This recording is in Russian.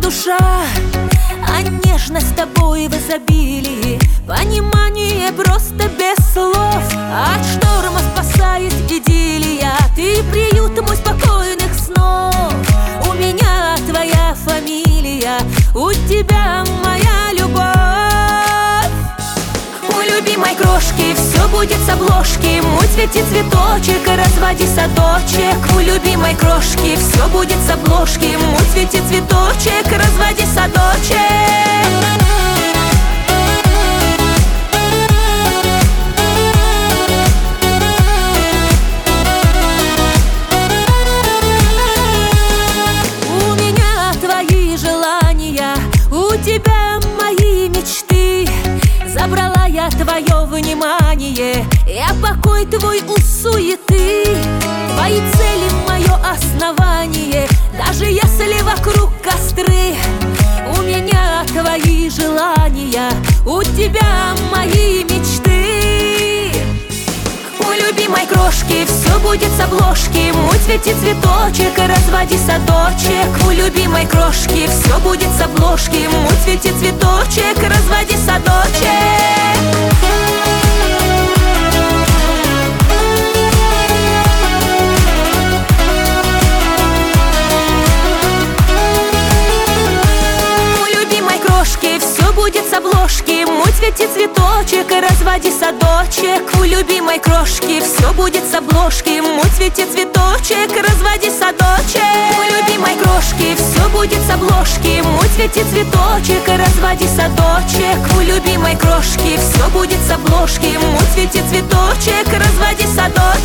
душа, а нежность с тобой в изобилии. Понимание просто без слов, от шторма спасает идиллия. Ты приют мой спокойных снов. У меня твоя фамилия, у тебя моя любовь. У любимой крошки все будет с обложки. Мой цвети цветочек, разводи садочек. У любимой крошки все будет с обложки. Мой цвети цветочек, разводи садочек. Забрала я твое внимание, я покой твой у суеты. Твои цели мое основание, даже если вокруг костры. У меня твои желания, у тебя мои мечты. У любимой крошки все будет с обложки. Мой цвети цветочек, разводи садочек. У любимой крошки все будет с обложки. Мой цвети цветочек, разводи садочек. Будет с обложки. Мой цвети цветочек, разводи садочек. У любимой крошки все будет с обложки. Мой цвети цветочек, разводи садочек. У любимой крошки все будет с обложки. Мой цвети цветочек, разводи садочек. У любимой крошки все будет с обложки. Мой цвети цветочек, разводи садочек.